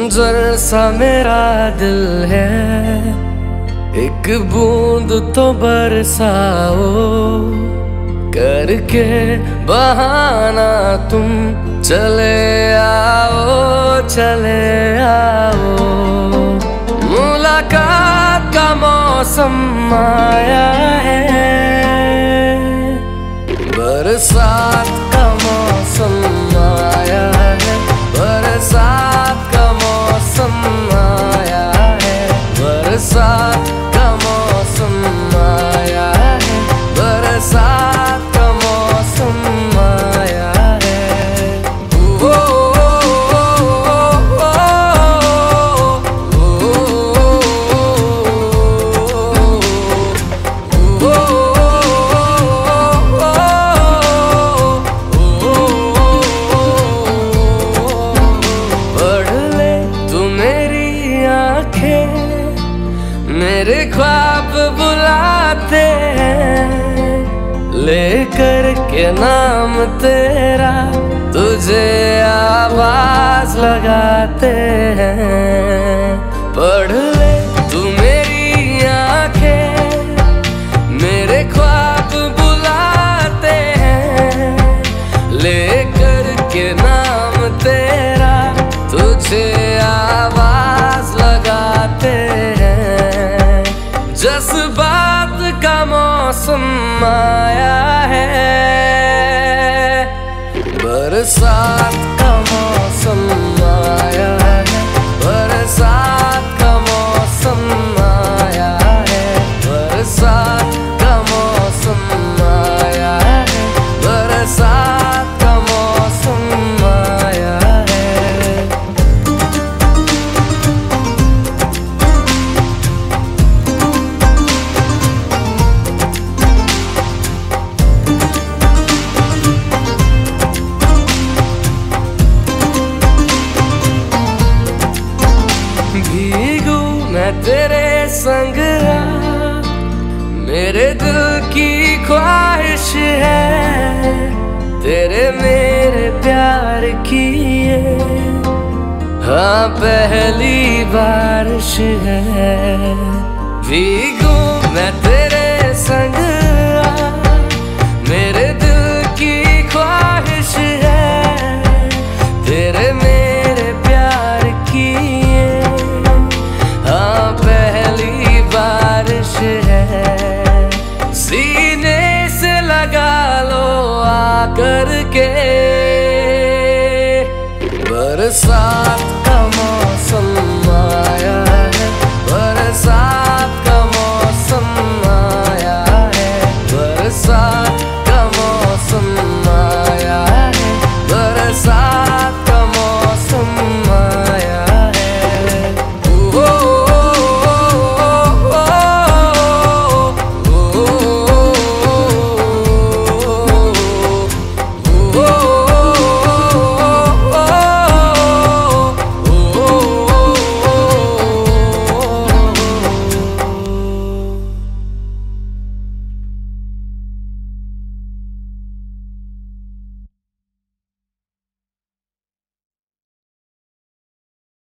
खंजर सा मेरा दिल है, एक बूंद तो बरसाओ, करके बहाना तुम चले आओ, चले आओ। मुलाकात का मौसम आया है, बरसात का मौसम आया है, बरसात का मौसम आया है, बरसात का मौसम आया है, बरसात का मौसम आया है। ओ, मेरे ख्वाब बुलाते हैं, लेकर के नाम तेरा तुझे आवाज लगाते हैं। पढ़ ले तू मेरी आंखें, मेरे ख्वाब बुलाते हैं, लेकर के नाम तेरा तुझे आवाज लगाते हैं। जज्बात का मौसम आया है, बरसात का मौसम आया है, बरसात का मौसम आया है, बरसात का मौसम आया है, बरसात का मौसम आया है। भीगू मैं तेरे संग, मेरे दिल की ख्वाहिश है, तेरे मेरे प्यार की ये हाँ पहली बारिश है। भीगू मैं तेरे संग, मेरे दिल की ख्वाहिश है, तेरे मेरे प्यार की हाँ पहली बारिश है। सीने से लगा लो आकर के, बरसात का मौसम आया है, बरसात